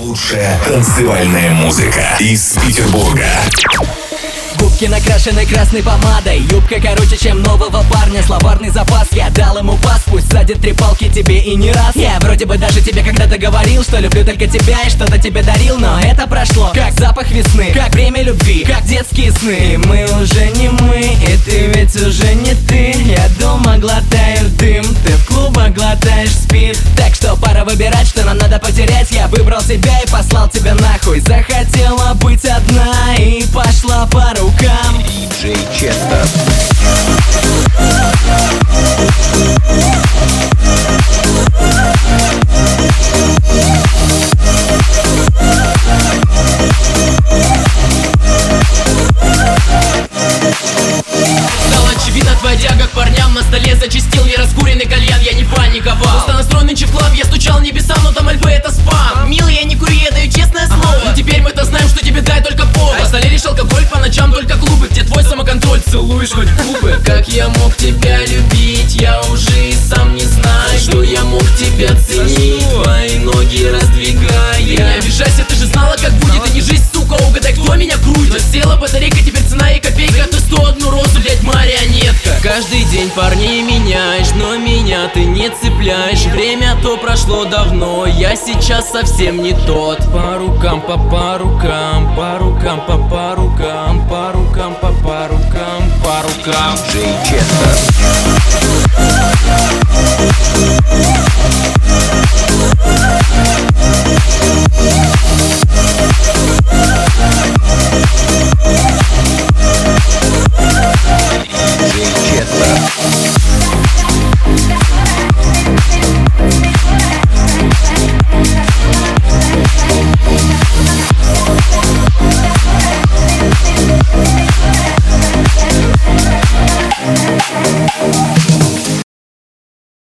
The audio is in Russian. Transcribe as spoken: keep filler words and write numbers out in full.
Лучшая танцевальная музыка из Петербурга. Губки накрашены красной помадой, юбка короче, чем нового парня. Словарный запас, я дал ему пас, пусть садит три палки тебе и не раз. Я вроде бы даже тебе когда-то говорил, что люблю только тебя и что-то тебе дарил, но это прошло, как запах весны, как время любви, как детские сны. И мы уже не мы, и ты ведь уже не ты. Я дома глотаю дым, ты в клубах глотаешь спирт. Так что пора выбирать, что нам надо потерять. Я выбрал тебя и послал тебя нахуй. Захотела быть одна и пошла по рукам. Диджей Честер. Очевидно, твоя тяга к парням на столе зачастил нераскуренный кальян, я не паниковал. Просто настроен нынче в клаб, я стучал небесам, но там альбы это спам. Милый, я не курю, я даю честное слово. Но теперь мы-то знаем, что тебе дай только повод. На столе лишь алкоголь, по ночам только клубы, где твой самоконтроль, целуешь хоть губы. Как я мог тебя любить, я уже и сам не знаю. Что я мог тебя ценить, твои ноги раздвигая. Не обижайся, ты же знала, как будет, и не жизнь, сука, угадай, кто меня крутит. Села батарейка, теперь цена и копейка, ты сто одну розу, блять, марионетка. Каждый день парней меняешь, но меня ты не цепляешь. Время то прошло давно, я сейчас совсем не тот. По рукам, по по рукам, по рукам, по по рукам, по рукам, по по рукам, по рукам. Диджей Честер.